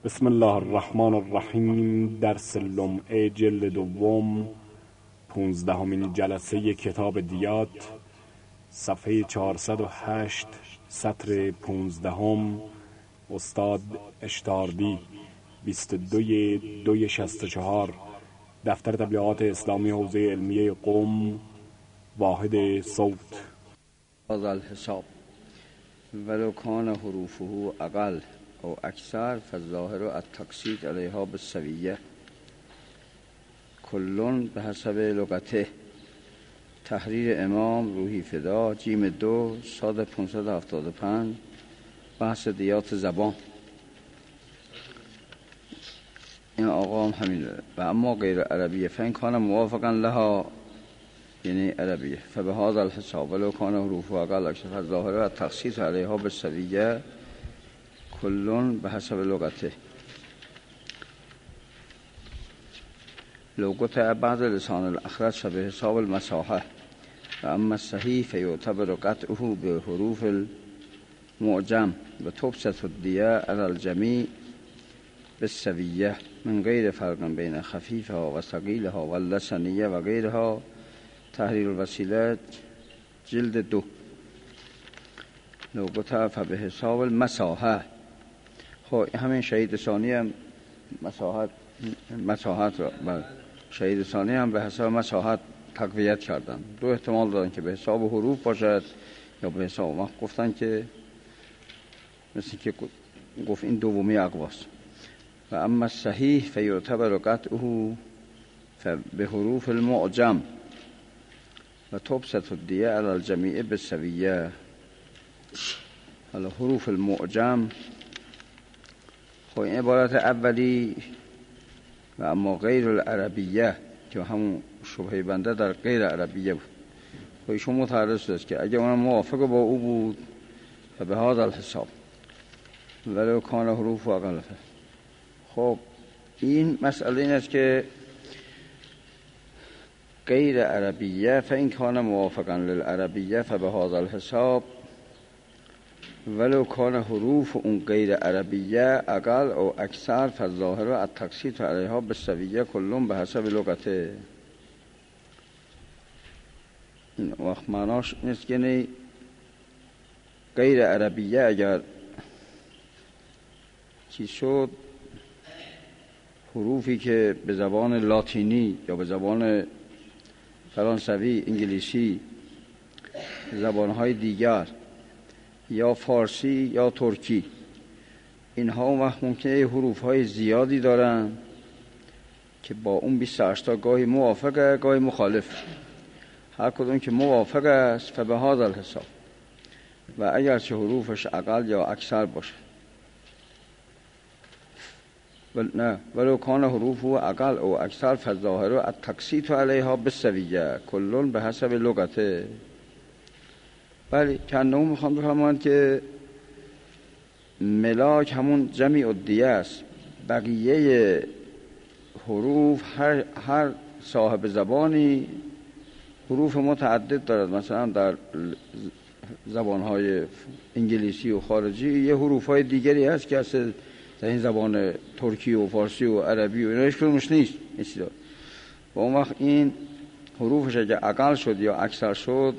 بسم الله الرحمن الرحیم. درس لمعه جلد دوم، 15مین جلسه کتاب دیات، صفحه 408، سطر 15. استاد اشتاردی، 22/2/64، دفتر تبلیغات اسلامی حوزه علمیه قم، واحد صوت. هذا الحساب ولو كان حروفه اقل او اکثر فالظاهر التقسيط عليها بالسوية كل بحسب لغته. تحریر امام روحی فدا، جیم 2 صاد 575. بحث دیات زبان. این آقا هم همین داره. و اما غیر عربیه فین کان موافقا لها، یعنی عربیه، فبهذا الحساب ولو كان حروفه اقل اکثر فالظاهر التقسيط عليها بالسوية كل بحسب لغته. لو قطع بعض لسان الأخرج فبحساب المساحة، وأما الصحيح فيعتبر قطعه بحروف المعجم وتبسط الدية على الجميع بالسوية من غير فرق بين خفيفها وثقيلها واللسانية وغيرها. تحرير الوسيلة جلد 2. لو قطع فبحساب المساحة. خب همین شهید ثانی هم مساحت را شهید ثانی هم به حساب مساحت تقویت کردن. دو احتمال دادن که به حساب حروف باشد یا به حساب ما گفتن که مثل که گفت این دومی اقواست. و اما صحیح فیعتبر قطعه به حروف المعجم و تبسط الدیه علی الجمیع بالسویه. حالا حروف المعجم خب این عبارت اولی و اما غیر العربیه که همون شبهه بنده در غیر عربیه بود. خب ایشون متعرض است که اگه اونم موافق با او بود و به هذا الحساب ولو کان حروف و اقل. خب این مسئله این است که غیر عربیه فإن کان موافقا للعربیه فبهذا الحساب ولو کان حروف اون غیر عربیه اقل او اکثر فالظاهر التقسيط علیها بالسویه کلون به حسب لغته. این وقت معناش نیست که غیر عربیه اگر چی شد، حروفی که به زبان لاتینی یا به زبان فرانسوی، انگلیسی، زبانهای دیگر یا فارسی یا ترکی، اینها اون وقت ممکنه حروفهای زیادی دارن که با اون 28 تا گاهی موافقه گاهی مخالف. هر کدوم که موافق است فبهذا الحساب و اگر چه حروفش اقل یا اکثر باشه ولو کان حروفه اقل او اکثر فالظاهر التقسيط علیها بالسویه کلون به حسب لغته. بله کنون میخوام بفرمایند که ملاک همون جمع الدیه است. بقیه حروف هر صاحب زبانی حروف متعدد دارد. مثلا در زبانهای انگلیسی و خارجی یه حروفهای دیگری هست که اصلا در این زبان ترکی و فارسی و عربی و اینایش کدومش نیست. و اون وقت این حروفش اگه اقل شد یا اکثر شد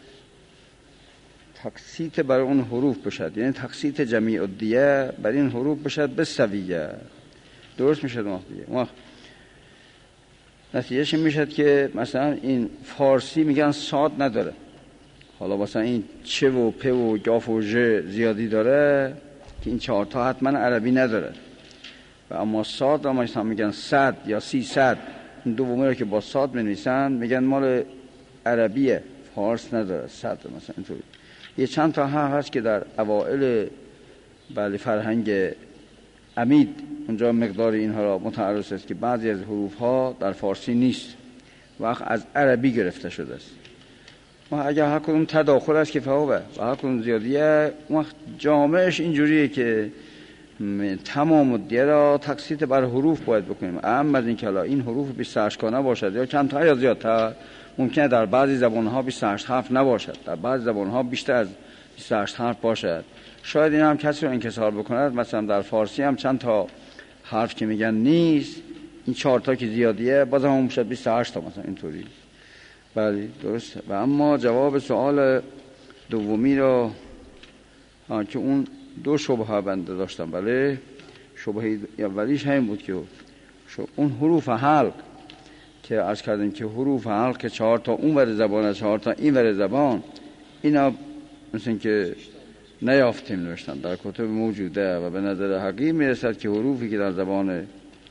تقسیط بر اون حروف بشد، یعنی تقسیط جمیع الدیه بر این حروف بشد به سویه. درست میشد اون وقت نتیجهش میشد که مثلا این فارسی میگن صاد نداره، حالا مثلا این چه و پ و گاف و ژ زیادی داره که این 4 تا حتما عربی نداره. و اما صاد را مثلا میگن 100 یا 300، این دومی رو که با صاد می‌نویسن میگن مال عربیه، فارس نداره 100 مثلا اینطوری. یه چند تا هست که در اوائل فرهنگ امید اونجا مقدار اینها را متعرض است که بعضی از حروف ها در فارسی نیست، وقت از عربی گرفته شده است. و اگر هر کدوم تداخل است که فهمه و هر کدوم زیادیه، وقت جامعش اینجوریه که تمام دیگه را تقسیط بر حروف باید بکنیم. اما از این که این حروف 28 گانه باشد یا چند تا یا زیادتر، ممکنه در بعضی زبان‌ها 28 حرف نباشد، در بعضی زبان‌ها بیشتر از 28 حرف باشد. شاید این هم کسی رو انکسار بکند. مثلا در فارسی هم چند تا حرف که میگن نیست، این 4 تا که زیادیه بازم هم میشه 28 تا مثلا اینطوری. بله درسته. و اما جواب سوال دومی را که اون 2 شبهه بنده داشتم. بله شبهه اولیش همین بود که اون حروف حلق که عرض کردیم که حروف حلق که 4 تا اون ور زبان 4 تا این ور زبان، اینا مثل این که نیافتیم نوشتن در کتب موجوده و به نظر حقیقی میرسد که حروفی که در زبان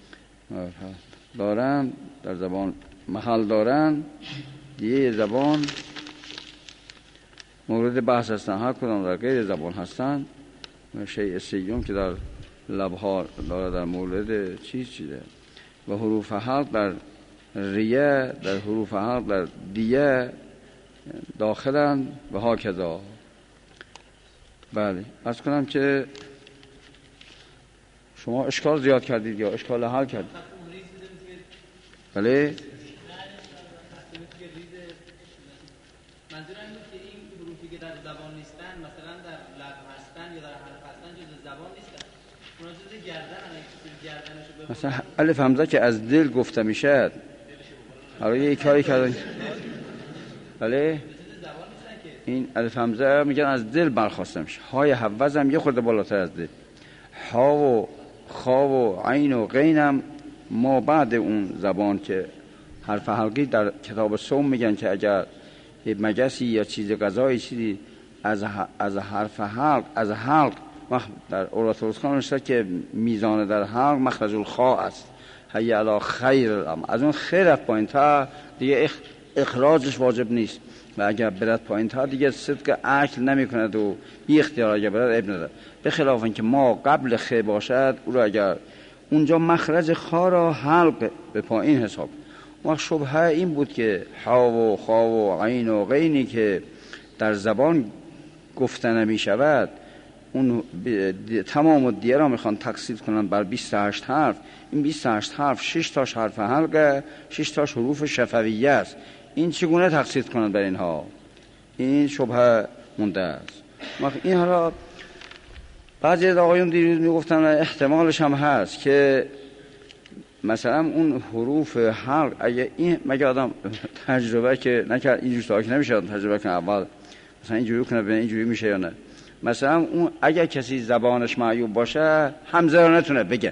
دارن، در زبان محل دارن، دیگه زبان مورد بحث هستن، هر کدام در غیر زبان هستن. شیء سیوم که در لبها داره در مورد چیزه و حروف حلق در ریه، در حروف حلق در دیه داخلن و ها کذا. بله عرض کنم که شما اشکال زیاد کردید یا اشکال حل کردید؟ بله منظورم این بود که این حروفی که در زبان نیستن، مثلا در لب هستن یا در حرف هستن، جز زبان نیستن، اونا جز گردن مثلا الف همزه که از دل گفته میشه، حالا یه کاری کردن. بله این الف همزه میگن از دل برخواسته میشه. های حوض هم یه خورده بالاتر از دل. ها و خا و عین و غین هم ما بعد اون زبان که حرف حلقی در کتاب صوم میگن که اگر مگسی یا چیز غذایی چیزی از حرف حلق، از حلق در اوراتوس خان نوشته که میزان در حلق مخرج الخاء است، هی علی خیر الامر. از اون خیر رفت پایین تا دیگه اخراجش واجب نیست و اگر برد پایین تا دیگه صدق اکل نمی کند و بی اختیار اگر برد ابن نداره. به خلاف اینکه ما قبل خ باشد او را اگر اونجا مخرج خا را حلق به پایین حساب. ما شبهه این بود که ها و خا و عین و غینی که در زبان گفته نمی شود، اون تمام دیگه را میخوان تقسیم کنن بر 28 حرف. این 28 حرف 6 تاش حرف حلقه، 6 تاش حروف شفویه است. این چگونه تقسیم کنن بر اینها؟ این شبهه مونده است. این حالا بعضی از آقایون دیروز میگفتن احتمالش هم هست که مثلا اون حروف حلق اگه این مگه آدم تجربه که نکرد اینجور تا که نمیشه تجربه کنه اول مثلا اینجوری کنه به اینجوری میشه یا نه. مثلا اون اگر کسی زبانش معیوب باشه همزه رو نتونه بگه،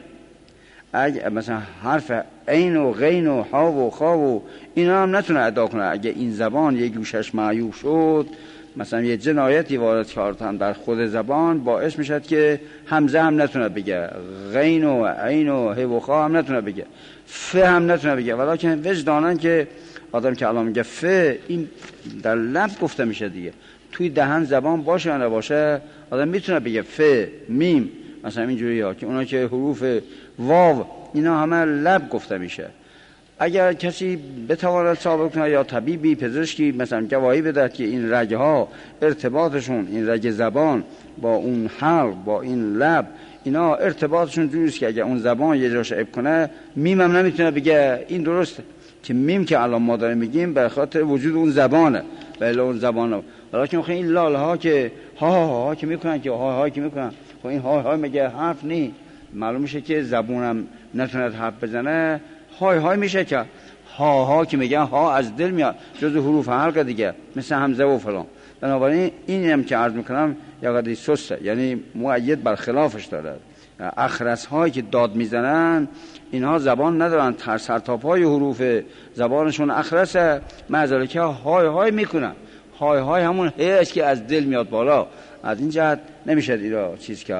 اگه مثلا حرف عین و غین و ها و خا و اینا هم نتونه ادا کنه، اگه این زبان یک گوشش معیوب شد، مثلا یه جنایتی وارد کردن در خود زبان باعث میشد که همزه هم نتونه بگه، غین و عین و ه و خا هم نتونه بگه، ف هم نتونه بگه. ولیکن وجدانن که آدم که الان میگه ف، این در لب گفته میشه دیگه، توی دهن زبان باشه یا نباشه آدم میتونه بگه ف میم مثلا اینجوری ها که اونا که حروف واو اینا همه لب گفته میشه. اگر کسی بتواند ثابت کنه یا طبیبی پزشکی مثلا گواهی بده که این رگه ها ارتباطشون، این رگ زبان با اون حلق با این لب اینا ارتباطشون جوریست که اگر اون زبان یه جاش عیب کنه میم هم نمیتونه بگه. این درسته که میم که الان ما داریم میگیم به خاطر وجود اون زبانه، ولی اون زبانه. ولی که این لال ها که ها که میکنن که ها که میکنن، خب این ها مگه حرف نی؟ معلوم میشه که زبونم نتونه حرف بزنه، های میشه که ها که میگن ها از دل میاد، جز حروف حلق دیگه مثل همزه و فلان. بنابراین این هم که عرض میکنم یا قدری سسته، یعنی مؤید بر خلافش داره. اخرس هایی که داد میزنن اینها زبان ندارن، سرتاپای حروف زبانشون اخرسه، معذاله که های میکنن. های همون هیچ که از دل میاد بالا، از این جهت نمیشه ایرا چیز که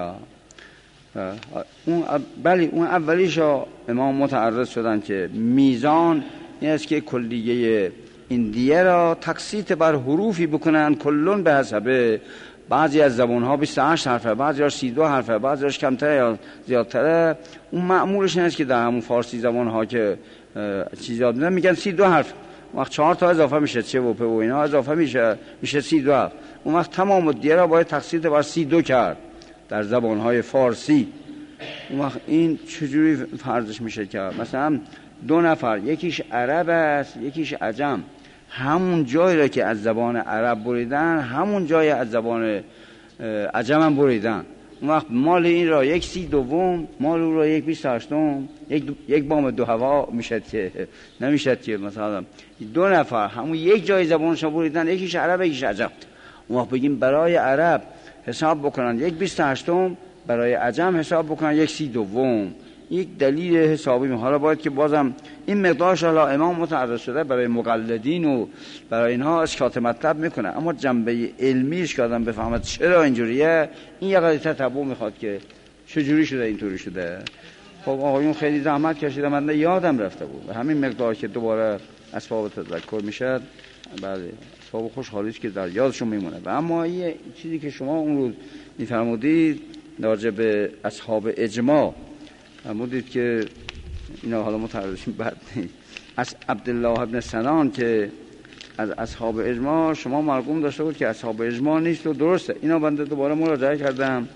بلی اون اولیشا امام متعرض شدن که میزان این است که کلیه این دیه را تقسیط بر حروفی بکنن کلون به حسبه. بعضی از زبانها 28 حرفه، بعضی ها 32 حرفه، بعضی هاش کمتره یا زیادتره. اون معمولش این است که در همون فارسی زبانها که چیز یاد میدن میگن 32 حرف، وقت 4 تا اضافه میشه چه و په و اینا اضافه میشه 32 حرف. اون وقت تمام دیه را باید تقسیط بر 32 کرد در زبانهای فارسی. اون وقت این چجوری فرضش میشه که مثلا 2 نفر یکیش عرب است یکیش عجم، همون جایی را که از زبان عرب بریدن همون جای از زبان عجم هم بریدن. اون وقت مال این را 1/32، مال او را 1/28، یک بام 2 هوا میشد که نمیشد که مثلا 2 نفر همون یک جای زبانشون بریدن، یکیش عرب یکیش عجم. اون وقت بگیم برای عرب حساب بکنن 1/28، برای عجم حساب بکنن 1/32. یک دلیل حسابی. حالا باید که بازم این مقدارش حالا امام متعرض شده برای مقلدین و برای اینها اسکات مطلب میکنه، اما جنبه علمیش که آدم بفهمد چرا اینجوریه، این یه قضیه تتبع میخواد که چجوری شده اینطوری شده. خب آقایون خیلی زحمت کشیدن، من یادم رفته بود. همین مقدار که دوباره اسباب تذکر میشد، بله اسباب خوشحالی است که در یادشون میمونه. و اما یه چیزی که شما اون روز میفرمودید راجع به اصحاب اجماع، فرمودید که اینا حالا متعرضیم بعد نیست، از عبدالله ابن سنان که از اصحاب اجماع شما مرقوم داشته بود که اصحاب اجماع نیست و درسته. اینا بنده دوباره مراجعه کردم،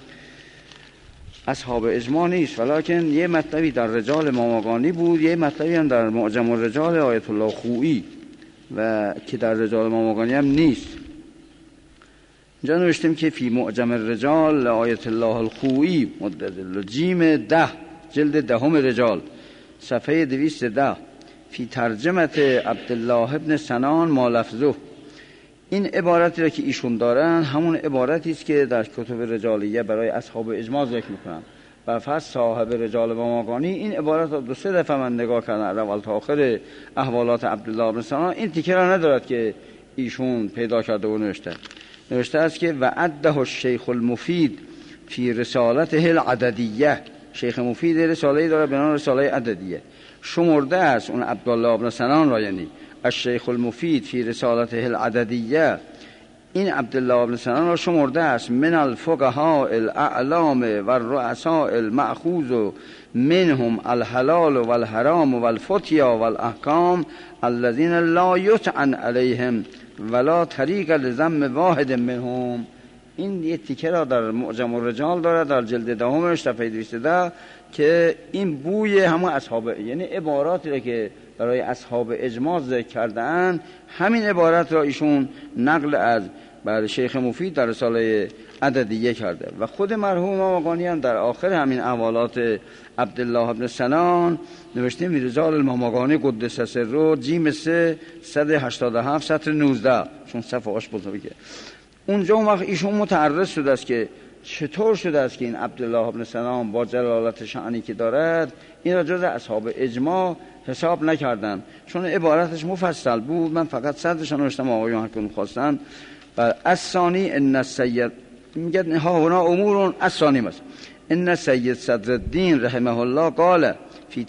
اصحاب اجماع نیست، ولیکن یه مطلبی در رجال ماماگانی بود، یه مطلبی هم در معجم الرجال آیت الله خویی و که در رجال ماماگانی هم نیست. اینجا نوشتیم که فی معجم الرجال آیت الله الخویی مددل جیم 10 جلد 10 رجال صفحه 210 فی ترجمت عبدالله ابن سنان ما لفظه. این عبارتی را که ایشون دارن همون عبارتی است که در کتب رجالیه برای اصحاب اجماع ذکر میکنن. برفرض صاحب رجال ماماگانی این عبارت را 2-3 دفعه من نگاه کردم اول تا آخر احوالات عبدالله ابن سنان، این تیکه را ندارد که ایشون پیدا کرده و نوشته است که وعده الشیخ المفید فی رسالته العددیه. شیخ مفید رساله‌ای داره به نام رساله عددیه، شمرده است اون عبدالله ابن سنان را، یعنی الشیخ المفید فی رسالته العددیه، این عبدالله ابن سنان را شمرده است من الفقهاء الاعلام و الرؤساء المأخوذ منهم الحلال والحرام والفتیا والاحکام الذين لا يطعن عليهم ولا طریق لذم واحد منهم. این یه تیکه را در معجم الرجال داره در جلد 10 صفحه 210 که این بوی همه اصحاب، یعنی عباراتی را که برای اصحاب اجماع ذکر کردن، همین عبارت را ایشون نقل از برای شیخ مفید در رساله عددیه کرده. و خود مرحوم ماماگانی هم در آخر همین احوالات عبدالله ابن سنان نوشته رجال الماماگانی قدس سره جیم 3 187 سطر 19 چون صفحه هاش بزرگه. اونجا اون وقت ایشون متعرض شده است که چطور شده است که این عبدالله ابن سنان با جلالت شأنی که دارد این را جز اصحاب اجماع حساب نکردن، چون عبارتش مفصل بود. من فقط صدرش نوشتم، آقایون هر کدوم خواستن. بر الثانی ان السید میگه ها هنا امور الثانی مثلا ان سید صدر الدین رحمه الله قال فی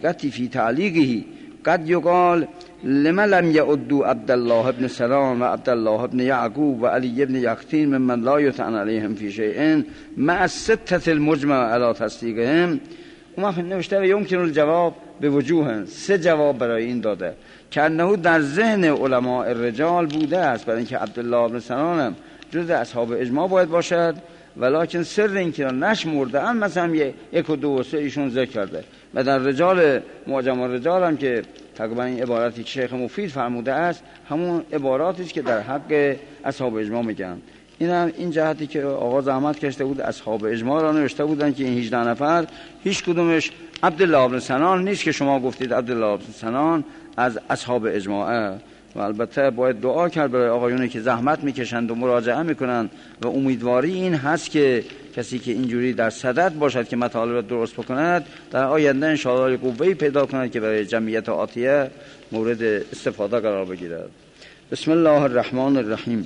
تعلیقه قد یقال لما لم يعدوا عبد الله ابن سلام و عبد الله ابن یعقوب و علی ابن یقطین ممن لا یطعن علیهم فی شیء مع الستة المجمع علی تصدیقهم. اون نوشته یمکن الجواب به وجوه 3 جواب برای این داده که انه در ذهن علماء الرجال بوده است برای اینکه عبدالله ابن سنان هم جز اصحاب اجماع باید باشد، ولکن سر این که نشمرده هم مثلا 1 و 2 و 3 ایشون ذکر کرده. و در رجال معجم الرجال هم که تقریبا این عبارتی که شیخ مفید فرموده است همون عباراتی است که در حق اصحاب اجماع میگن. این جهتی که آقا زحمت کشته بود اصحاب اجماع را نوشته بودن که این 18 نفر هیچ کدومش عبدالله ابن سنان نیست که شما گفتید عبدالله ابن سنان از اصحاب اجماعه. و البته باید دعا کرد برای آقایونی که زحمت میکشند و مراجعه میکنند و امیدواری این هست که کسی که اینجوری در صدد باشد که مطالب را درست بکند در آینده ان شاء الله قوه‌ای پیدا کند که برای جمعیت آتیه مورد استفاده قرار بگیرد. بسم الله الرحمن الرحیم.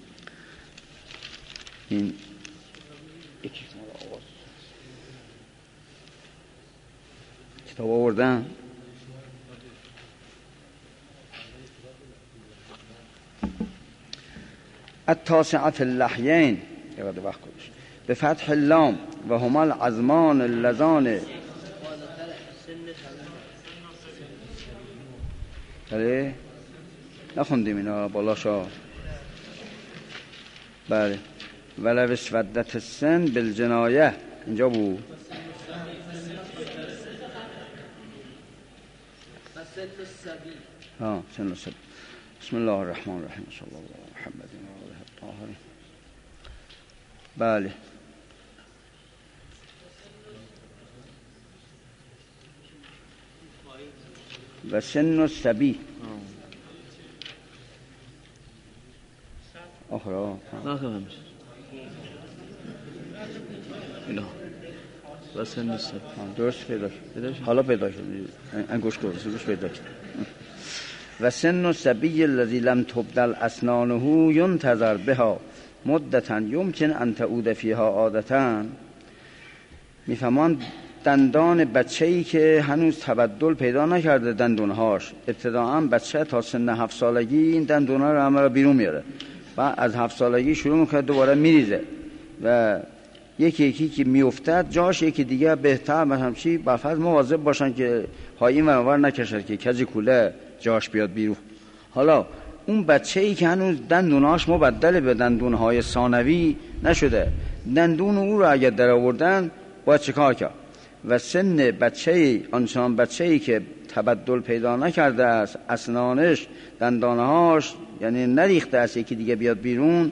این کتاب آوردن التاسعة اللحیین به فتح اللام و هما العظمان اللذان. بله نخوندیم اینا بالاشا. بله ولو اسودت السن بالجنایه اینجا بود. سن السبی. بسم الله الرحمن الرحیم صلی الله علی محمد و آله الطاهرین. بله و سن الصبی آخرا اینا و سن الصبی درست پیدا حالا پیدا شد انگوش گوش پیدا شد و سن الصبی الذی لم تبدل اسنانه ينتظر بها مدتا یمکن ان تعود فیها عادتا. میفهمان دندان بچه‌ای که هنوز تبدل پیدا نکرده دندونهاش، ابتداعا بچه تا سن 7 سالگی این دندونا رو همه رو بیرون میاره، بعد از 7 سالگی شروع میکنه دوباره میریزه و یکی یکی که میافتد جاش یکی دیگه بهتر، مثلا چی برفرض مواظب باشن که های این ور نکشد که کج کوله جاش بیاد بیرون. حالا اون بچه‌ای که هنوز دندوناش مبدل به دندونهای ثانوی نشده، دندون او رو اگر در آوردن باید چیکار کرد؟ و سن بچه‌ای آنچنان بچه‌ای که تبدل پیدا نکرده است، اسنانش دندانهاش یعنی نریخته است یکی دیگه بیاد بیرون،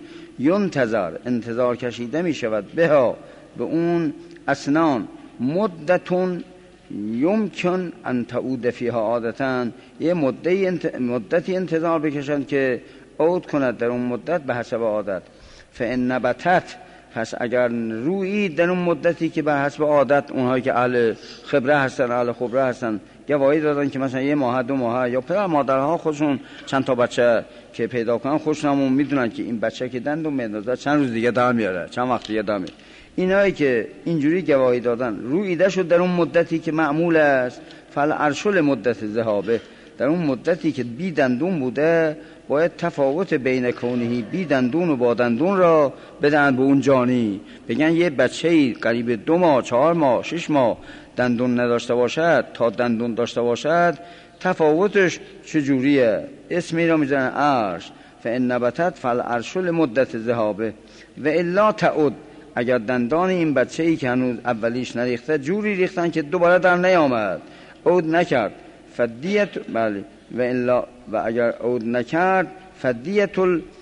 انتظار کشیده می شود بها به اون اسنان مدتون یمکن ان تعود فیها عادتا، یه مدتی انتظار بکشند که عود کند در اون مدت به حسب عادت. فان نبتت، پس اگر رویی در اون مدتی که به حسب عادت اونهایی که اهل خبره هستن گواهی دادن که مثلا یه ماه 2 ماه یا پدر مادرها خودشون چند تا بچه که پیدا کنن خودشون میدونن که این بچه که دندون میندازه چند روز دیگه در میاره، چند وقت دیگه در میاره. اینایی که اینجوری گواهی دادن رویده شد در اون مدتی که معمول است، فالارشل مدت ذهابه، در اون مدتی که بی دندون بوده باید تفاوت بین کونهی بی دندون و با دندون را بدن به اون جانی. بگن یه بچه‌ای قریب 2 ماه 4 ماه 6 ماه دندون نداشته باشد تا دندون داشته باشد تفاوتش چجوریه؟ اسمی را میزنن عرش. فان نبتت فالارشل مدت ذهابه و الا تعود، اگر دندان این بچه‌ای که هنوز اولیش نریخته جوری ریختن که دوباره در نیامد، عود نکرد، فدیت بله و الا و اگر عود نکرد فدیت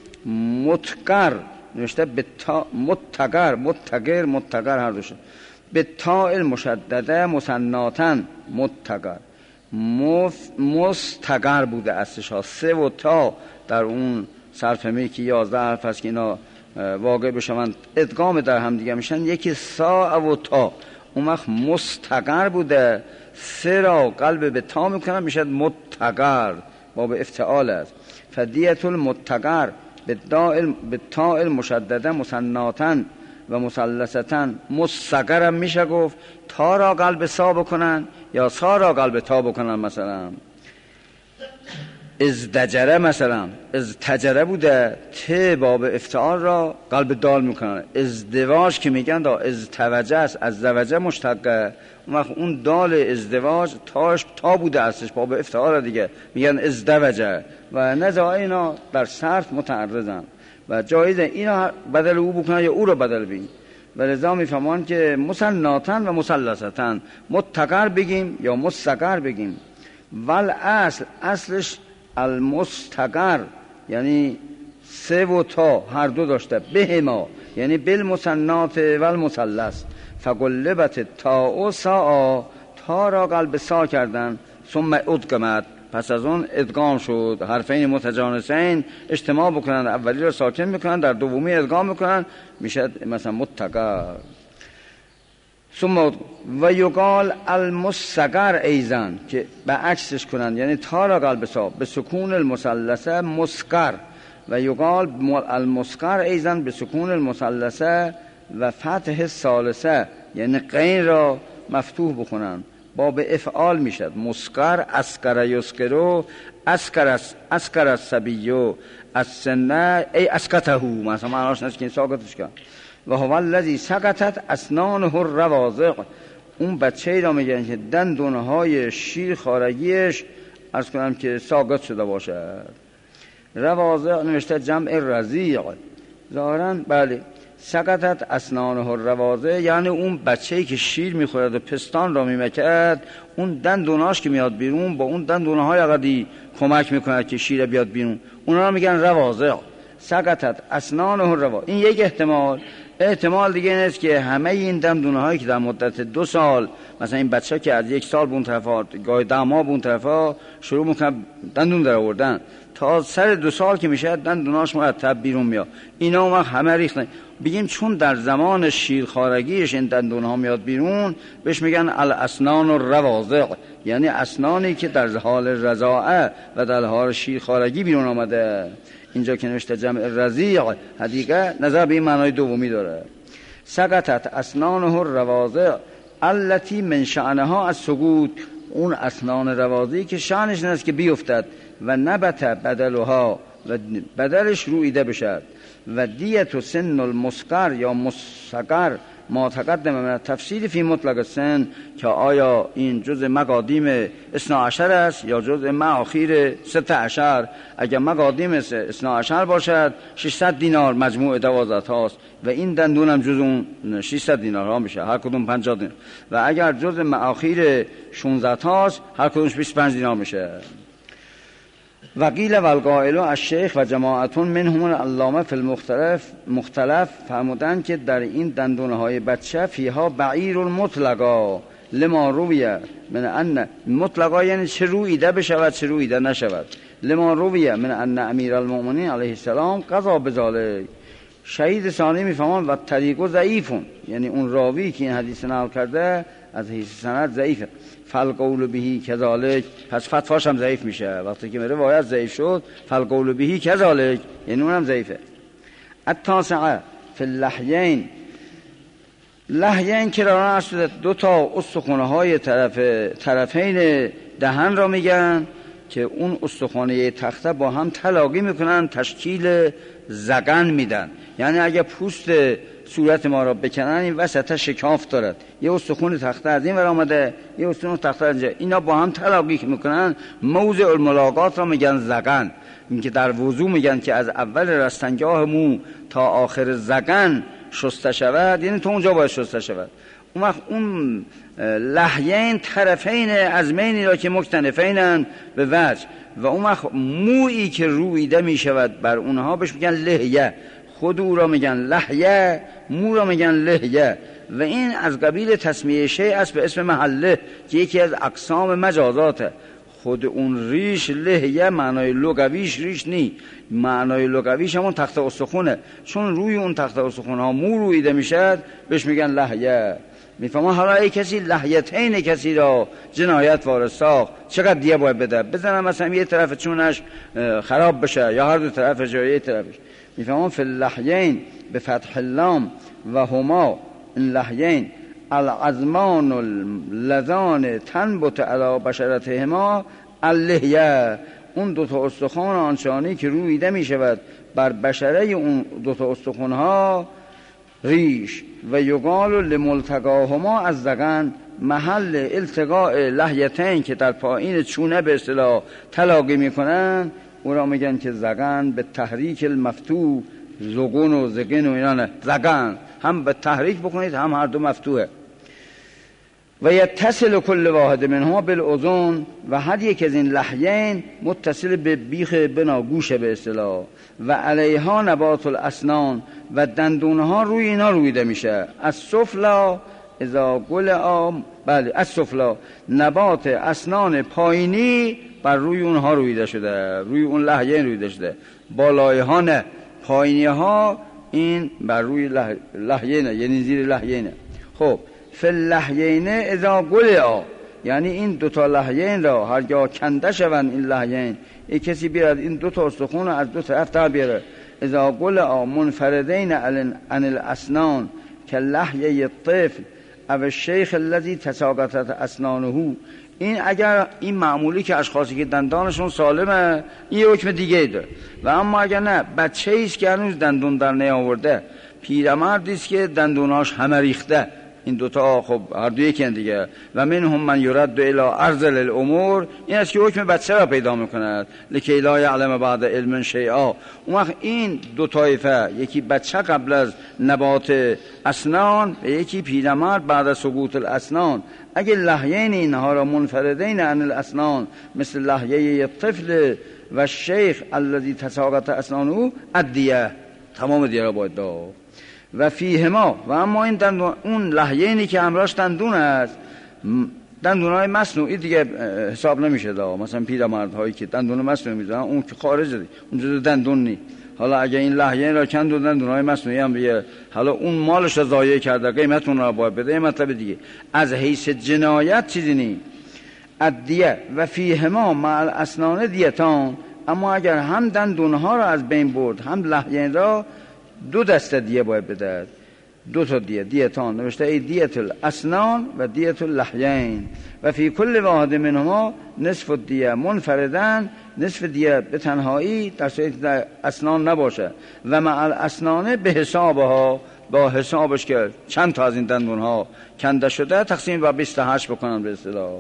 المتقر نوشته به تا متقر هر دوشه به تا المشدده مثناتن متقر مستقر بوده اصلش ها 3 و تا در اون صرفه‌ای که 11 حرف هست که اینا واقع بشوند ادغام در هم دیگه میشن، یکی سا و تا، اون وقت مستقر بوده 3 را قلب به تا میکنن میشد متقر، باب افتعال است. فدیت المتقر به تا المشدده مثناتن و مثلثتن مستقر هم میشه گفت، تا را قلب سا بکنن یا سا را قلب تا بکنن. مثلا ازدجره، مثلا ازتجره بوده ت باب افتعال را قلب دال میکنن. ازدواج که میگن دا ازتوجه است، از زوجه مشتقه، اون وقت اون دال ازدواج تاش تا بوده اصلش باب افتعال دیگه میگن ازدوجه و نزاع اینا در صرف متعرضن و جایزه اینا بدل او بکنن یا او رو بدل بگیم. و لذا میفهمان که مثناتن و مثلثتن متقر بگیم یا مستقر بگیم. ول اصلش المستقر یعنی 3 و تا هر دو داشته، به ما یعنی بالمثنات و المثلث. فقلبت تا و سا، تا را قلب سا کردن، ثم ادغمت، پس از اون ادغام شد، حرفین متجانسین اجتماع بکنن، اولی رو ساکن میکنن در دومی ادغام میکنن میشه مثلا متقر. ثم و یقال المستقر ایزن که به عکسش کنن، یعنی تا را قلب سا به سکون المثلثه مسقر و یقال المسقر ایزن به سکون المثلثه و فتح الثالثه، یعنی غین را مفتوح بکنن باب افعال میشد. مسقر اسکر یسکرو اسکر الصبیو السنه ای اسکته، مثلا معناش نیست که این ساکتش کن. و هو الذی سقطت اسنانه الروازق، اون بچه‌ای را میگن که دندونهای شیر خارگیش عرض کنم که ساقط شده باشد. روازق نوشته جمع رزیق ظاهرا بله. سقطت اسنانه الروازق یعنی اون بچه‌ای که شیر میخورد و پستان را میمکد، اون دندوناش که میاد بیرون با اون دندونهای عقدی کمک میکند که شیر بیاد بیرون، اونا را میگن روازق. سقطت اسنانه الروا. این یک احتمال. احتمال دیگه این است که همه این دندونه هایی که در مدت 2 سال، مثلا این بچه که از 1 سال به اون طرفا، گاهی 10 ماه به اون طرفا شروع میکنه دندون در آوردن، تا سر 2 سال که میشه دندوناش مرتب بیرون میاد، اینا ما همه ریختن. بگیم چون در زمان شیرخوارگیش این دندون ها میاد بیرون، بهش میگن الاسنان الرواضع، یعنی اسنانی که در حال رضاعه و در حال شیرخوارگی بیرون آمده. اینجا که نوشته جمع رضیع، حدیقه نظر به این معنای دومی داره. سقطت اسنانه الرواضع التي من شأنها السقوط، اون اسنان رواضعی که شأنش این است که بیفتد، و نبت بدلها، و بدلش رویده بشد، و دیت سن المسقر یا مسقر ما تقدم من تفسیر فی مطلق سن، که آیا این جزء مقادیم 12 است یا جزء مآخیر 16. اگر مقادیم 12 باشد 600 دینار مجموع 12 هاست و این دندون هم جزء اون 600 دینار ها میشه، هر کدوم 50 دینار. و اگر جزء مآخیر 16 هاست هر کدومش 25 دینار میشه. وقیل والقائل الشیخ و جماعتون منهم العلامه فی مختلف فرمودند که در این دندونه های بچه فیها بعیر المطلقا لما رویه من ان مطلقا یعنی چه رویده بشود چه رویده نشود، لما رویه من ان امیر المؤمنین علیه السلام قضا بذالک. شهید ثانی میفهمند و طریق ضعیفون، یعنی اون راوی که این حدیث نقل کرده از حیث سند ضعیفه. فالقول بهی کذالک، پس فتواش هم ضعیف میشه. وقتی که روایت ضعیف شد فالقول بهی کذالک، یعنی اونم ضعیفه. التاسعه فی اللحیین، لحیین که راه شده 2 تا استخوانه های طرفین دهن را میگن که اون استخوانه تخته با هم تلاقی میکنن، تشکیل زگن میدن. یعنی اگه پوست صورت ما را بکنن این وسط شکاف دارد، یه استخوان تخته از این ور آمده یه استخوان تخته از اینجا، اینا با هم تلاقی میکنن، موضع الملاقات را میگن زگن. این که در وضو میگن که از اول رستنگاه مو تا آخر زگن شسته شود، یعنی تو اونجا باید شسته شود. اون وقت اون لحیین طرفین عظمینی را که مختلفینن به وجه، و اون وقت مویی که رویده میشود بر اونها بهش میگن لحیه. خود او را میگن لحیه، مو را میگن لحیه. و این از قبیل تسمیه شیء است به اسم محله که یکی از اقسام مجازاته. خود اون ریش لحیه معنای لغویش ریش نی، معنای لغویش همون تخت استخونه، چون روی اون تخت استخونه ها مو رویده میشد بهش میگن لحیه. میفهمم حالا ای کسی لحیتین کسی را جنایت وارد ساخت چقدر دیه باید بده؟ بزنم مثلا یه طرف چونش خراب بشه یا هر دو طرف جای طرفش. میفهمم فی اللحیین به فتح اللام و هما اللحیین العظمان اللذان تنبت علی بشرتهما اللحیه، اون 2 تا استخوان آنچانی که رویده می شود بر بشره اون 2 تا استخوان ها ریش. و یقال لملتقاهما از زگن، محل التقاء لحیتین که در پایین چونه به اصطلاح تلاقی میکنن او را میگن که زگن. به تحریک المفتوح، زگن و زگن و اینا نه، زگن هم به تحریک بکنید هم هر دو مفتوحه. و یتصل کل واحد منهما بالاذن، و هر یک از این لحیین متصل به بیخ بناگوشه به اصطلاح. و علیها نبات الاسنان، و دندونها روی اینا رویده میشه. از سفلا اذا قلع، بله از سفلا نبات اسنان پایینی بر روی اونها رویده شده، روی اون لحیین رویده شده. بالای ها نه، پایینی ها این بر روی لحیینه، یعنی زیر لحیینه. خب فی لحیین اذا قلع، یعنی این 2 تا لحیین را هرگاه کنده شوند این لحیین، یک کسی بیاد این 2 تا استخوان از 2 طرف در بیاره، اذا قلع منفردین عن الاسنان که لحیه الطفل او الشیخ الذی تساقطت اسنانه، این اگر این معمولی که اشخاصی که دندانشون سالمه این حکم دیگه داره. و اما اگر نه بچه‌ای است که هنوز دندون در نیاورده، پیرمردی است که دندوناش همه ریخته، این 2 تا خب هر دو یکن دیگه. و منهم من یرد الی ارذل الامور، این است که حکم بچه را پیدا میکند لکی لا یعلم بعد علم شیئا. اون وقت این 2 طایفه، یکی بچه قبل از نبات اسنان و یکی پیرمرد بعد از سقوط الاسنان، اگه لحیین اینها را منفردین عن الاسنان مثل لحیه طفل و شیخ الذی تساقط اسنانه الدیه، تمام دیه را باید داد. و فیهما، و اما این دندون، اون لحیه‌ای که همراهش دندون است، دندونای مصنوعی دیگه حساب نمیشه داد. مثلا پیرمردهایی که دندون مصنوعی میذارن اون که خارجه، اون جزء دندون نی. حالا اگه این لحیه را کند و دندونای مصنوعی هم بیاره، حالا اون مالش را ضایع کرده، قیمت اون را باید بده. مطلب دیگه از حیث جنایت چیزی نی. الدیه و فیهما مع الاسنان دیتان، اما اگر هم دندونها را از بین برد هم لحیه را، 2 دسته دیه باید بده. 2 تا دیه، دیتان نوشته ای دیت الاسنان و دیت اللحیین و فی کل واحد منهما نصف الدیه منفردن، نصف دیه به تنهایی در صورتی در اسنان نباشه، و مع الاسنان به حسابها، با حسابش که چند تا از این دندون ها کنده شده تقسیم با 28 بکنن به اصطلاح.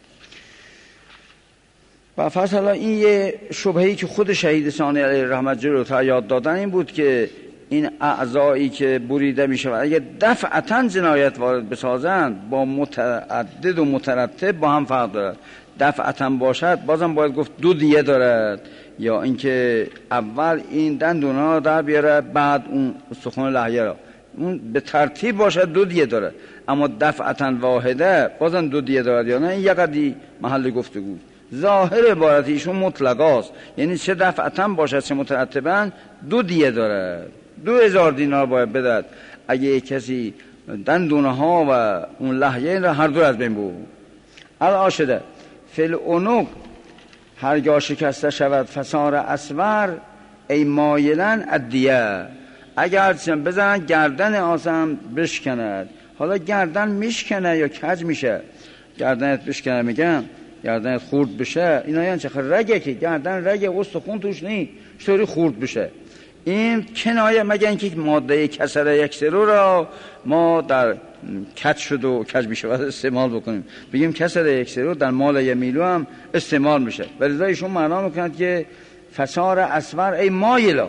و فصلا این یه شبهه‌ای که خود شهید ثانی علیه رحمت جلو تا یاد دادن این بود که این اعضایی که بریده می شود اگه دفعتاً جنایت وارد بسازند با متعدد و مترتب با هم فرق دارد. دفعتاً باشد بازم باید گفت 2 دیه دارد، یا اینکه اول این دندون ها در بیاره بعد اون استخوان لحیه را، اون به ترتیب باشد 2 دیه دارد. اما دفعتاً واحده بازم 2 دیه دارد یا نه، این یقدی محل گفتگو. ظاهر عبارت ایشون مطلقاست، یعنی چه دفعتاً باشد چه مترتباً 2 دیه دارد. 2000 دینار باید بدهد اگه کسی دندونها و اون لحیه را هر دو از بین بود. العاشده فی العنق هرگاه شکسته شود فسار اسور ای مایلن الدیه، اگر بزنن گردن آسم بشکند. حالا گردن میشکنه یا کج میشه؟ گردنت بشکنه میگن گردنت خورد بشه، اینا یعنی چه رگه که گردن رگه استخون توش نی چطوری خورد بشه؟ این کنایه مگه اینکه ماده کسر یکسرو را ما در کج شد و کج میشه استعمال بکنیم، بگیم کسر یکسرو در مال یمیلو هم استعمال میشه. ولی ایشون معنا میکنند که فسار اسور ای مایلا.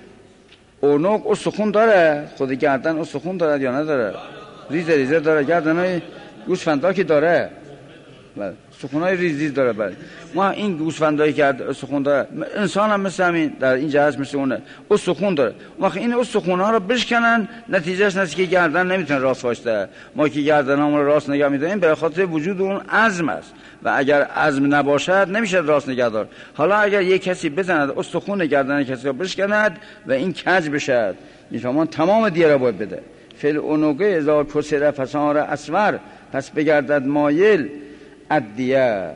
اونوک استخون داره، خود گردن استخون داره یا نداره؟ ریزه داره، گردن های گوسفندا که داره، سخونای ریز داره. بله ما این گوسفندایی که استخون داره، انسان هم مثل همین در این جهت مثل اونه استخون داره. ما این استخونها رو بشکنن نتیجهش نست که گردن نمیتونه راست وایسته. ما که گردنمون رو راست نگه میداریم به خاطر وجود اون عظم است و اگر عظم نباشد نمیشه راست نگه دار. حالا اگر یک کسی بزند استخون گردن کسی رو بشکند و این کج بشد، میفهمان تمام دیه را باید بده. فل اونوگه اذا کسر فسار اسور، پس بگردد مایل الدیه.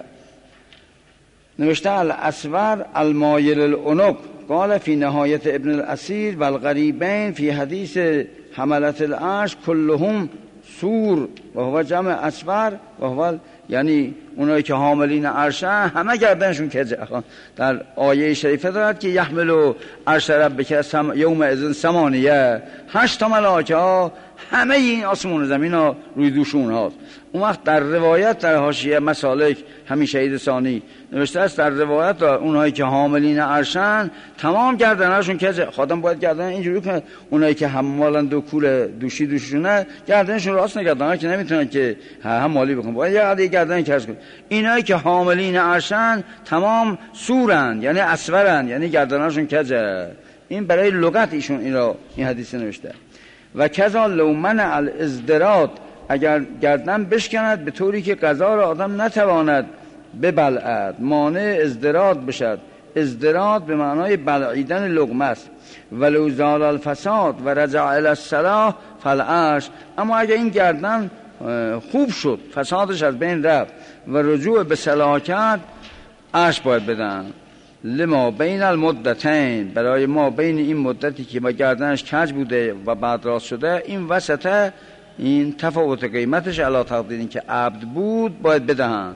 نوشته الاسور المایل العنق. قال فی نهایت ابن الاسیر و الغریبین فی حدیث حملت العرش كلهم سور و هو جمع اسور و هو یعنی اونایی که حاملین عرش همه گردنشون کجه. در آیه شریفه دارد که یحملوا عرش ربک یوم اذن ثمانیه، 8 ملائکه ها همه این آسمون و زمین ها روی دوشون هاست. اون وقت در روایت در حاشیه مسالک همین شهید ثانی نوشته است در روایت اونایی که حاملین عرشن تمام گردنشون کجه. خودم باید گردن اینجوری کنه، اونایی که حمالن دو کول دوشونه گردنشون راست نگردن که نمیتونن که حمالی بکنن، باید یه عادی گردن کج کنه. اینایی که حاملین عرشن تمام سورن یعنی اسورن یعنی گردنشون کجه. این برای لغت ایشون این حدیث نوشته. و کذا لو منع الازدراد، اگر گردن بشکند به طوری که غذا را آدم نتواند ببلعد، مانع ازدراد بشد. ازدراد به معنای بلعیدن لقمه است. ولو زال الفساد و رجع الی الصلاح فالعرش، اما اگر این گردن خوب شد فسادش از بین رفت و رجوع به صلاح کرد، عرش باید بدن. لما بین المدتین، برای ما بین این مدتی که با گردنش کج بوده و بعد راست شده، این وسطه این تفاوت قیمتش علا تقدیر این که عبد بود باید بدهن.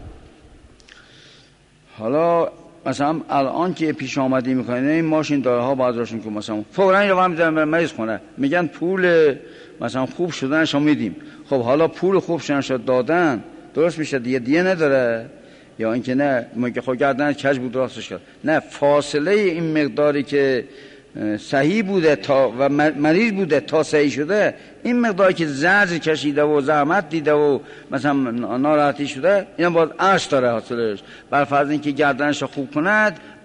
حالا مثلا الان که پیش آمدی میکنه این ماشین داره ها بازارشون که مثلا فوراً رو هم میذارن مریض خونه، میگن پول مثلا خوب شدنش رو میدیم. خب حالا پول خوب شدنش رو دادن درست میشه دیگه نداره، یا اینکه نه میگه خب گردن کج بود راستش کرد. نه، فاصله این مقداری که صحیح بوده تا و مریض بوده تا صحیح شده، این مقداری که زجر کشیده و زحمت دیده و مثلا ناراحتی شده، اینا باید عرش داره حاصلش. بر فرض اینکه گردنش خوب کند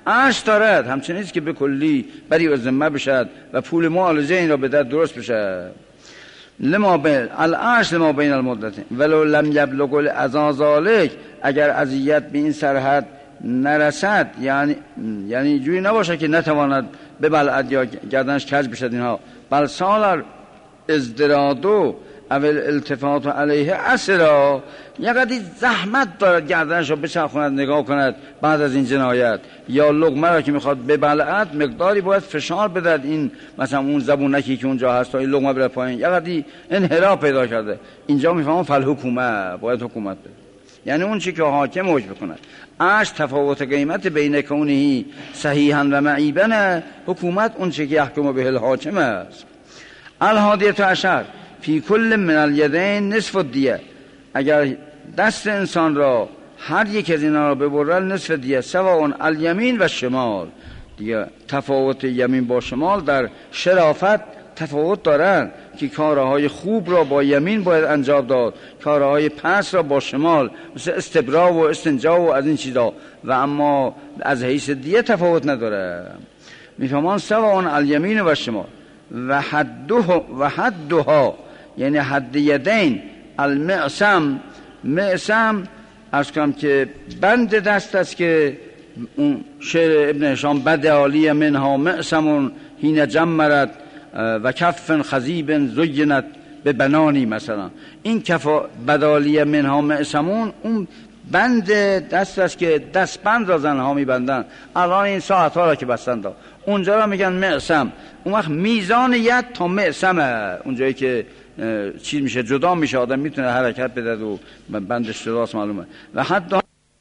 عرش دارد، همچنین است که به کلی بری و ذمه بشد و پول معالجه این را به در درست بشد. لما بین العرش لما بین المدتین ولو لم یبلغ الاذى ذلک، اگر اذیت به این سرحد نرسد، یعنی جوری نباشه که نتواند ببلعد یا گردنش کج بشد اینها، بل سالر ازدرادو اول التفات علیه اسرا، یقدی زحمت دارد گردنش رو بچرخوند نگاه کند بعد از این جنایت، یا لقمه را که میخواد ببلعد مقداری باید فشار بدهد این مثلا اون زبونکی که اونجا هست تا این لقمه بره پایین، یقدی انحراف پیدا کرده. اینجا میفهمم فالحکومه، باید حکومت بده، یعنی اون چی که حاکم حکم بکند. اش تفاوت قیمت بین کونه صحیحا و معیبا، حکومت اون چی که یحکم به الحاکم است. الحادیه عشر فی کل من الیدین نصف الدیه، اگر دست انسان را هر یک از اینا را ببرد نصف دیه، سواء الیمین و شمال. دیگه تفاوت یمین با شمال در شرافت تفاوت دارن که کارهای خوب را با یمین باید انجام داد، کارهای پس را با شمال، مثل استبرا و استنجا و از این چیزا، و اما از حیث دیه تفاوت نداره. میفهمان سواء الیمین و شمال و حدها یعنی حد یدین المعصم. معصم ارز کنم که بند دست است که اون شعر ابن هشام بدعالی منها معصمون حین جمرت و کف خزیب زینت به بنانی، مثلا این کف بدعالی منها معصمون اون بند دست است که دستبند را زنها میبندن، الان این ساعت ها را که بستند اونجا را میگن معصم. اون وقت میزان ید تا معصمه، اونجایی که چیز میشه جدا میشه، آدم میتونه حرکت بده و بندش جداست معلومه. و حتی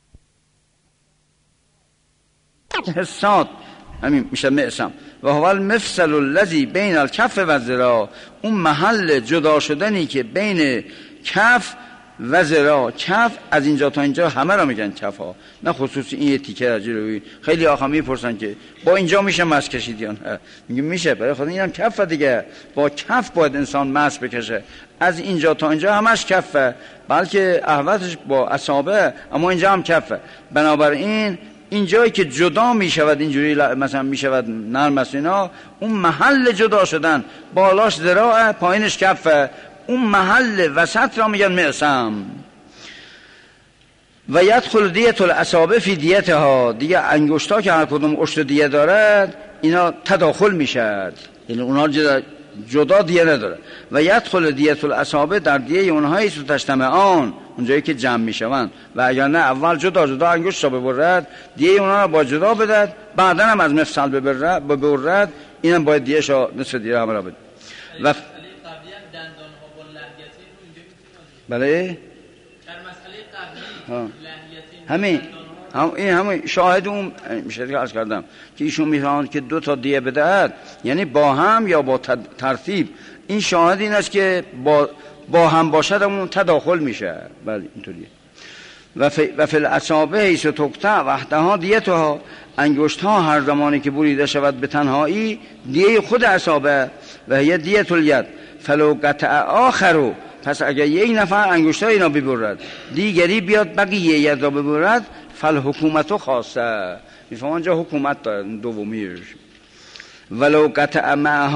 حسات همین میشه معصم. و هو المفصل الذی بین الکف و ذراع، اون محل جدا شدنی که بین کف و ذراع، کف از اینجا تا اینجا همه را میگن کف ها، نه خصوصی این تیکه رجلوی. خیلی آخه میپرسن که با اینجا میشه مس کشید یا نه؟ میگم میشه، برای خود اینم کف دیگه، با کف باید انسان مس بکشه، از اینجا تا اینجا همش کفه، بلکه احوطش با اصابع، اما اینجا هم کفه. بنابراین اینجایی که جدا میشود اینجوری مثلا میشود نرم است اینا، اون محل جدا شدن بالاش ذراع پایینش کفه، اون محل وسط را میگن معصم. و یدخل دیت الاصابع فی دیتها، دیگه انگشتا که هر کدوم اشت دیه دارد اینا تداخل میشد، یعنی اونها جدا دیه نداره. و یدخل دیت الاصابع در دیه اونهایی که تجتمعان، اونجایی که جمع میشوند، و اگر نه اول جدا انگشت را ببرد دیه اونها را با جدا بدد، بعدا هم از مفصل ببرد، اینم باید دیهش را نصف دیه هم را بده. و بله همین همین شاهد اون میشه که عرض کردم که ایشون میفهمند که دو تا دیه بدهد، یعنی با هم یا با ترتیب. این شاهد این است که با هم باشد اون تداخل میشه. بله اینطوریه. و فی الاصابع حیث تقطع وحدها دیتها، انگشت ها هر زمانی که بریده شود به تنهایی دیه خود اصابع، و هی دیت الید فلو قطع آخرو، پس اگر یک نفر انگشتای اینا ببرد دیگری بیاد بقیه ید را ببرد، فالحکومت خاصه، میفهمن اونجا حکومت داره دومیش. ولو قطع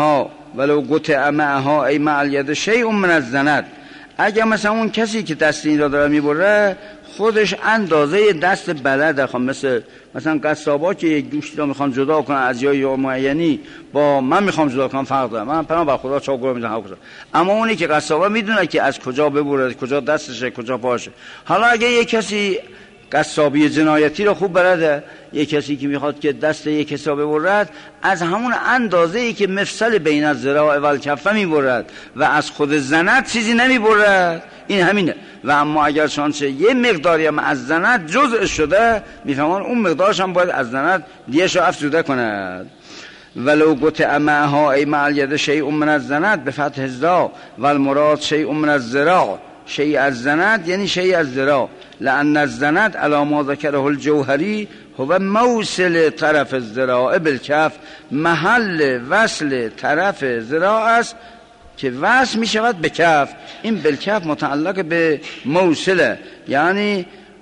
معها ای مع الید شیء من الزند، اگر مثلا اون کسی که دست این را داره میبره خودش اندازه دست بلده، مثلا قصابا که یک گوشت را میخوان جدا کنن از جای معینی با من میخوام جدا کنم فرق داره، من پناه بر خدا چاقو میزنم، اما اونی که قصابا میدونه که از کجا ببره، کجا دستشه کجا پاشه. حالا اگه یک کسی قصابی جنایتی رو خوب بلده، یک کسی که میخواد که دست یک کسی را ببرد از همون اندازه‌ای که مفصل بین الذراع و الکفه میبرد و از خود زند چیزی نمیبرد، این همینه. و اما اگر شانچه یه مقداری هم از زند جزء شده، میفهمان اون مقدارش هم باید از زند دیش رو افزوده کند. ولو قطع معها ای مع الید شیء من الزند بفتح الزا و المراد شیء من الذراع، شیء از زند یعنی شیء از ذراع، لأن الزند علی ما ذکره الجوهری هو موصل طرف الذراع بالکف، محل وصل طرف ذراع است که وصل می شود به کف. این بالکف متعلق به موصله، یعنی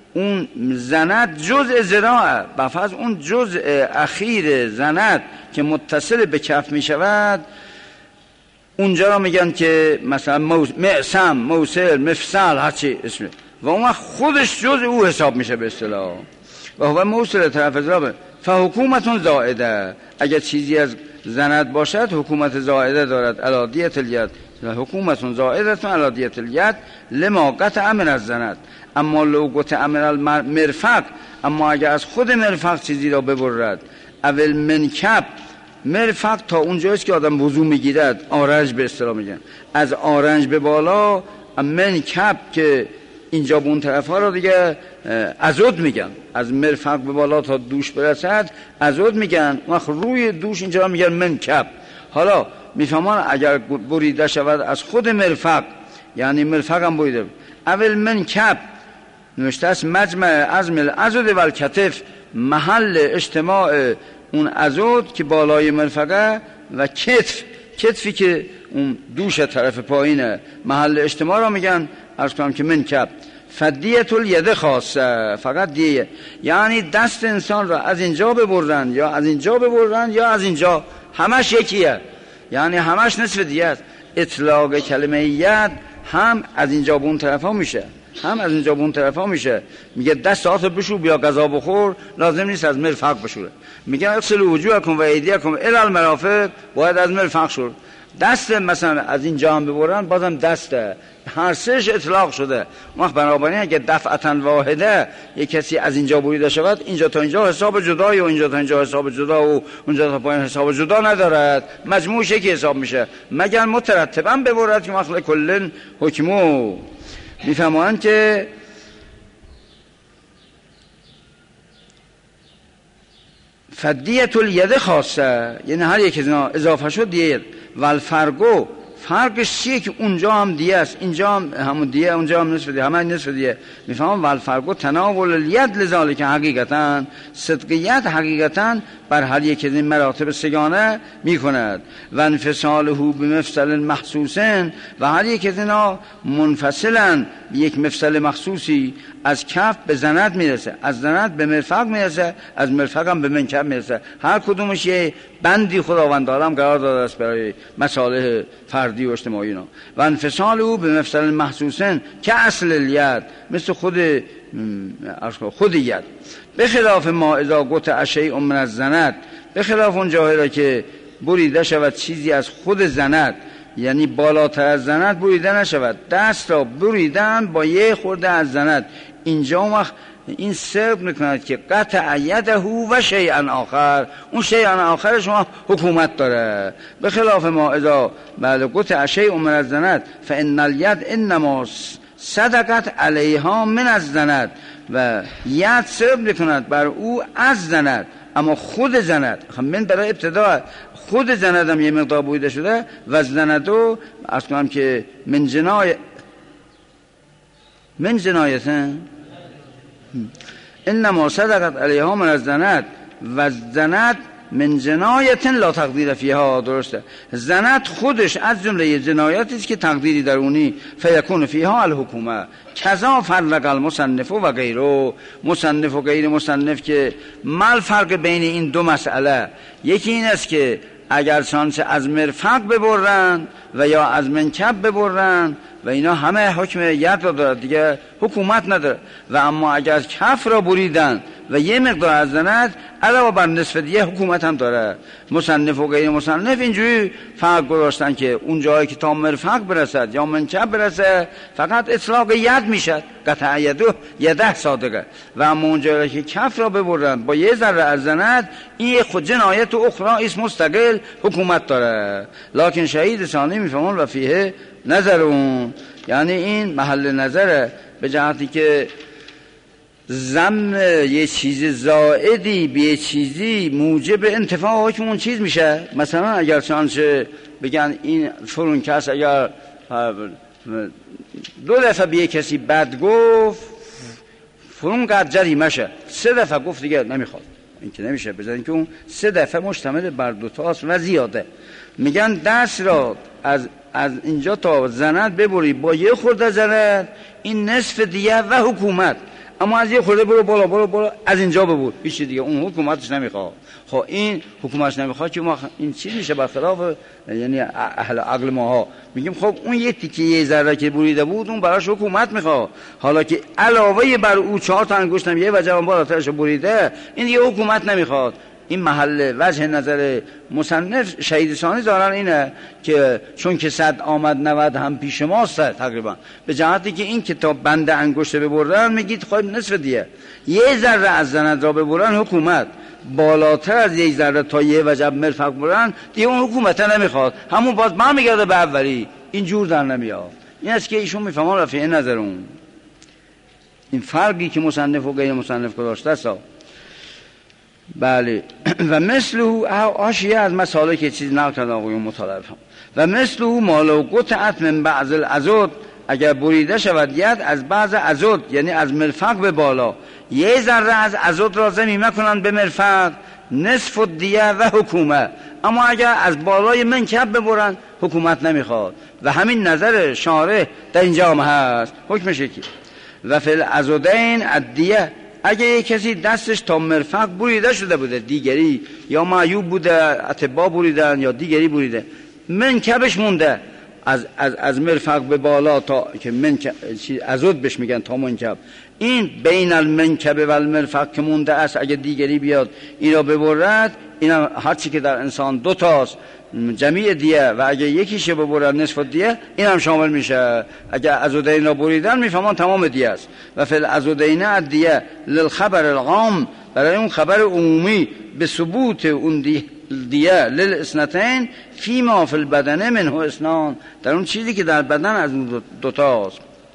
اون زند جزء ذراع بفرض اون جزء اخیر زند که متصل به کف می شود، اونجا را میگن که مثلا معصم، موصل، مفصل، هرچی اسمه، و اون خودش جزء او حساب میشه به اصطلاح. و هو موصل طرف ضرب فحکومتون زائده، اگر چیزی از زند باشد حکومت زائده دارد علی دیت الید، حکومتون زائدتون علی دیت الید لما قطع من از زند. اما لو قطع من المرفق، اما اگر از خود مرفق چیزی را ببرد، اول منکب، مرفق تا اونجاییست که آدم وضو میگیرد، آرنج به اصطلاح میگن، از آرنج به بالا، منکب که اینجا به اون طرف ها را دیگه عضد میگن، از مرفق به بالا تا دوش برسد عضد میگن، وقت روی دوش اینجا میگن منکب. حالا میفهمان اگر بریده شود از خود مرفق، یعنی مرفق هم بریده، اول منکب نوشته است مجمع عظم العضد و الکتف، محل اجتماع اون عضد که بالای مرفقه، و کتف، کتفی که اون دوش طرف پایینه، محل اجتماع را میگن عرض کنم که منکب. فدیت الید خاصه، فقط دیه، یعنی دست انسان را از اینجا ببرن یا از اینجا ببرن یا از اینجا، همش یکیه، یعنی همش نصف دیه است. اطلاق کلمه ید هم از اینجا به اون طرف ها میشه، هم از اینجا به اون طرف ها میشه. میگه دست آتو بشور بیا غذا بخور، لازم نیست از مرفق بشوره. میگه اغسلوا وجوهکم و ایدیکم الی المرافق، باید از مرفق شور. دست مثلا از اینجا هم ببرن بازم دسته، هر سهش اطلاق شده. وقت بنابراین اگه دفعتا واحده یک کسی از اینجا بریده شود، اینجا تا اینجا حساب جدایی و اینجا تا اینجا حساب جدا و اونجا تا پایین حساب جدا ندارد، مجموعش یکی حساب میشه، مگر مترتبا ببرد که مخلق کلن حکمو. میفهمند که فدیت الید خاصه، یعنی هر یک از اینا اضافه شد دیه. و الفرقو، فرقش چیه که اونجا هم دیه است، اینجا هم همون دیه، اونجا هم نصف دیه، همه نصف دیه. میفهمم و الفرقو تناول الید لذالک حقیقتا، صدقیت حقیقتا بر هر یک از این مراتب سگانه میکند. و انفصاله بمفصل محسوسن، و هر یک از اینا منفصلا یک مفصل مخصوصی از کف به زند میرسه، از زند به مرفق میرسه، از مرفق هم به منکب میرسه. هر کدومش یه بندی خداوند عالم قرار داده است برای مصالح فردی و اجتماعی اینا. و انفصال او به مفصل محسوسن که اصل الید، مثل خود ید. به خلاف ما اذا قطع شیء من الزند، به خلاف اون جاهایی را که بریده شود چیزی از خود زند، یعنی بالاتر از زند بریده نشود، دست را بریدن با یه خورده از زند، اینجا وقت این سرب میکند که قطع یده و شیئا آخر، اون شیئا آخر شما حکومت داره. به خلاف ما اذا بعد قطع شیء من الزند فان الید انما صدقت علیها من الزند، و ید سرب میکند بر او از زند، اما خود زند من برای ابتدا خود زند هم یه مقدار بریده شده، و زندو از کنم که من جنایت انما صدقت علیها من الزند، و زند من جنایت لا تقدیر فیها، درسته، زند خودش از جمله جنایاتی است که تقدیری درونی، فیکون فیها الحکومه. کذا فرق المصنف و غیره، مصنف و غیر مصنف که ما فرق بین این دو مسئله، یکی این است که اگر چانچه از مرفق ببرن و یا از منکب ببرن و اینا همه حکم ید را دارد دیگه، حکومت نداره. و اما اگر کف را بریدن و یه مقدار از زند، علاوه بر نصف دیگه حکومت هم داره. مصنف و غیر مصنف اینجوری فرق گذاشتن که اون جایی که تا مرفق برسد یا منکب برسه فقط اطلاق ید میشد، قطع یده صادقه. و اما اون جایی که کف را ببرن با یه ذره از زند، این خود جنایت و اخرى اسم مستقل حکومت داره. لکن شهید ثانی میفهمون و فیه نظرون، یعنی این محل نظره به جهتی که ضم یه چیز زائدی به یه چیزی موجب انتفاع حکم اون چیز میشه. مثلا اگر چانچه بگن این فرون کس اگر 2 دفعه به یه کسی بد گفت، فرون قد جریمه شه، 3 دفعه گفت دیگه نمیخواد، این که نمیشه، بذارین که اون 3 دفعه مشتمل بر 2 تاست و زیاده. میگن دست را از اینجا تا زند ببری با یه خورده زند، این نصف دیه و حکومت. اما از یه خورده برو بالا از اینجا ببر، هیچ دیگه اون حکومتش نمیخواد. خب این حکومتش نمیخواد که ما این چی میشه؟ برخلاف یعنی اهل عقل ماها میگیم خب اون یه تیکه یه ذره که بریده بود اون براش حکومت میخواد، حالا که علاوه بر او 4 تا انگشتم یه وجه بالاترش بریده این دیگه حکومت نمیخواد. این محل وجه نظر مصنف شهید ثانی دارن اینه که چون که 100 آمد 90 هم پیش ماست تقریبا، به جهتی که این کتاب بند انگشت ببرن میگید خب نصف دیه، یه ذره از زند را ببرن حکومت، بالاتر از یک ذره تا یه وجب مرفق ببرن دیگه اون حکومت نمیخواد، همون باز ما میگرده به اولی، این جور در نمیاد. این است که ایشون میفهمان رفعه نظر اون این فرقی که مصنف و غیر مصنف داشته است. بله و مثل آشیه از مسائل که چیز نقل کرده آقایون مطالعه هم و مثل مالو قطعت من بعض العضد، اگر بریده شود ید از بعض عضد یعنی از مرفق به بالا، یه ذره از عضد را ضمیمه کنند به مرفق نصف الدیه و حکومت، اما اگر از بالای منکب ببرن حکومت نمیخواد. و همین نظر شارح در اینجا هم هست، حکمش یکی. و فی العضدین الدیه، اگه یک کسی دستش تا مرفق بریده شده بوده، دیگری یا معیوب بوده اطباء بریدن یا دیگری بریده، منکبش مونده از مرفق به بالا تا که عضد بهش میگن تا منکب، این بین المنکب و المرفق که مونده است اگه دیگری بیاد اینا ببرد، اینا هرچی که در انسان 2 تاست جمیع دیه، و اگه یکیشه ببرد نصف دیه این هم شامل میشه. اگه عضدین را بریدن میفهمان تمام دیه است. و فی العضدین الدیه للخبر العام، برای اون خبر عمومی به ثبوت اون دیه للاسنتین فیما فی البدن منه اسنان، در اون چیزی که در بدن از اون 2 تاست.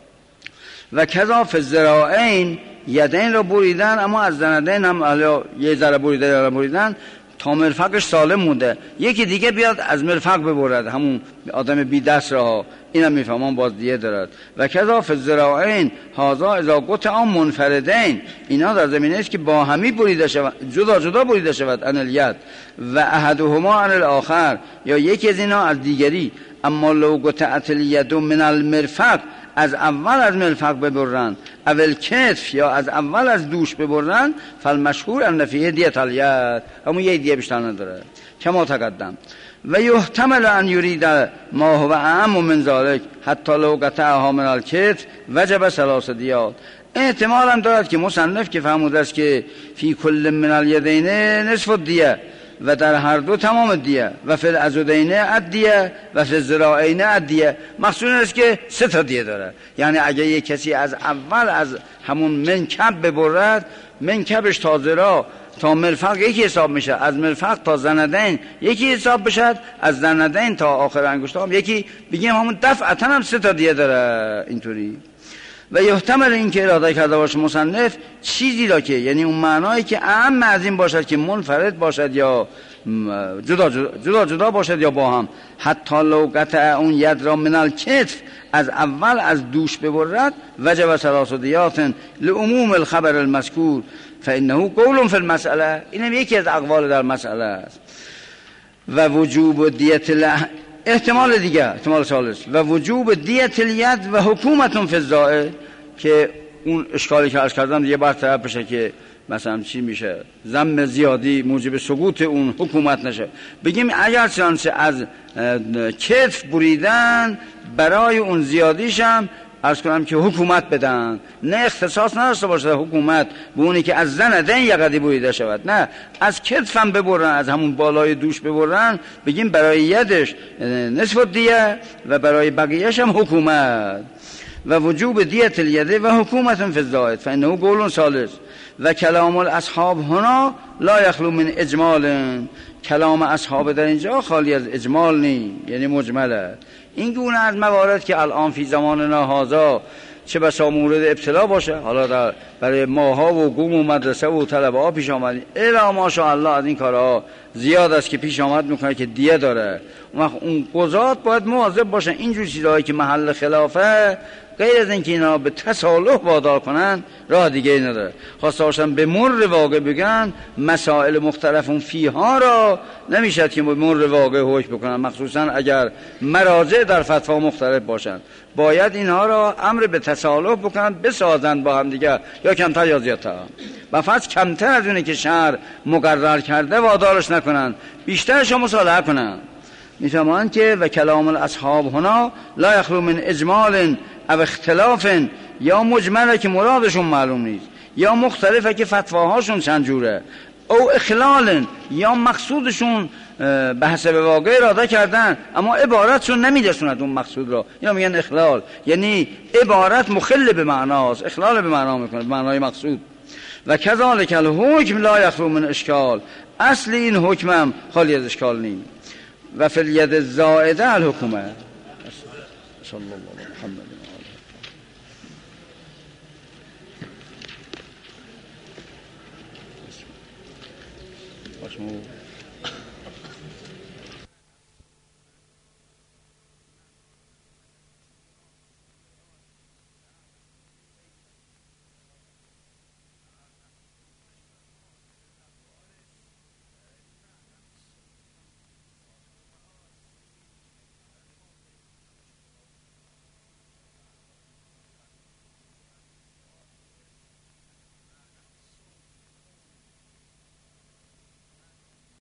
و کذا فی الذراعین، یدین را بریدن اما از زندین هم یه ذره بریدن تا مرفقش سالم مونده، یکی دیگه بیاد از مرفق ببرد همون آدم بی دست را، اینم میفهمان باز دیه دارد. و کذا فی الذراعین هذا اذا قطع منفردین، اینا در زمینه است که با همی بریده شود، جدا بریده شود عن الید و احدهما عن الاخر، یا یکی از اینا از دیگری. اما لو قطعت الید من المرفق، از اول از مرفق ببرن، اول کتف یا از اول از دوش ببرن، فالمشهور ان فیه دیت الید، همون یه دیه بیشتر نداره کما تقدم. و یحتمل ان یرید ما هو اعم من ذلک حتی لو قطعها من الکتف وجب 3 دیات. احتمال هم دارد که مصنف که فرموده است که فی کل من الیدین نصف الدیه و در هر 2 تمام دیه، و فی العضدین الدیه و فی الذراعین الدیه، مقصود است که 3 تا دیه داره. یعنی اگه یک کسی از اول از همون منکب ببرد، منکبش تا ذراع تا مرفق یکی حساب میشه، از مرفق تا زندین یکی حساب بشد، از زندین تا آخر انگشت هم یکی، بگیم همون دفعتا هم 3 تا دیه داره اینطوری. و یحتمل این که اراده کرده باشه مصنف چیزی را که یعنی اون معنایی که اعم از این باشد که منفرد باشد یا جدا باشد یا با هم، حتی لو قطع اون ید را من الکتف، از اول از دوش ببرد، وجب 3 دیات لعموم الخبر المذکور فانه قول فی المسئله، اینم یکی از اقوال در مسئله است. و وجوب دیت احتمال دیگه، احتمال ثالث، و وجوب دیت الید و حکومت فی الزائد، که اون اشکالی که عرض کردم دیگه برطرف بشه که مثلا چی میشه ضم زیادی موجب سقوط اون حکومت نشه. بگیم اگر چنانچه از کتف بریدن برای اون زیادیش هم عرض کنم که حکومت بدن، نه اختصاص نداشته باشه حکومت به اونی که از زندین یقدی بریده شود، نه از کتفم ببرن، از همون بالای دوش ببرن، بگیم برای یدش نصف دیه و برای بقیهش هم حکومت. و وجوب دیت الیده و حکومت فی الزائد فانه قول ثالث. و کلام الاصحاب هنا لا یخلو من اجمال، کلام اصحاب در اینجا خالی از اجمال نی، یعنی مجمله. این گونه از موارد که الان فی زماننا هذا چه بسا مورد ابتلا باشه، حالا برای ماها و قوم و مدرسه و طلبه ها پیش آمد، الا ماشاءالله از این کارها زیاد است که پیش آمد میکنه که دیه داره. اون قضات باید مواظب باشن اینجور چیزهایی که محل خلافه غیر از اینکه اینا به تصالح وادار کنن راه دیگه ای نداره. خواسته باشن به مر واقع بگن مسائل مختلفون فیها را نمیشد که به مر واقع حکم بکنن، مخصوصا اگر مراجع در فتوا مختلف باشن. باید اینها را امر به تصالح بکنن، بسازن با هم دیگه، یا کمتر یا زیادتر. و فقط کمتر از اونه که شرع مقرر کرده وادارش نکنن، بیشترش رو مصالحه کنن. میفهمند که و کلام الاصحاب هنا لا یخلو من اجمال او اختلاف، یا مجمله که مرادشون معلوم نیست، یا مختلفه که فتواهاشون چند جوره، او اخلال یا مقصودشون به حسب واقع اراده کردن اما عبارتشون نمیرسوند اون مقصود را، یا میگن اخلال، یعنی عبارت مخل به معناست، اخلال به معنا میکنه، به معنای مقصود. و کذالک الحکم لا یخلو من اشکال، اصل این حکمم خالی از اشکال نیست. و فی الید الزائده الحکمه. صلی الله علیه محمد.